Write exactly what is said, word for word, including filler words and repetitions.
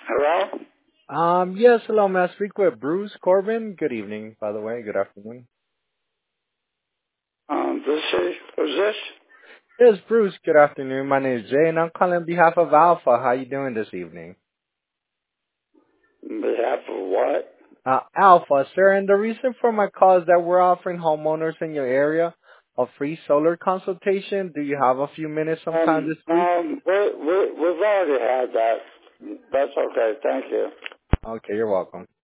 Hello? Um, yes, hello, may I speak with Bruce Corbin? Good evening, by the way. Good afternoon. Um, this is, who's this? Yes, Bruce, good afternoon. My name is Jay, and I'm calling on behalf of Alpha. How you doing this evening? On behalf of what? Uh, Alpha, sir, and the reason for my call is that we're offering homeowners in your area a free solar consultation. Do you have a few minutes sometime Um, this week? um, we, we, we've already had that. That's okay, thank you. Okay, you're welcome.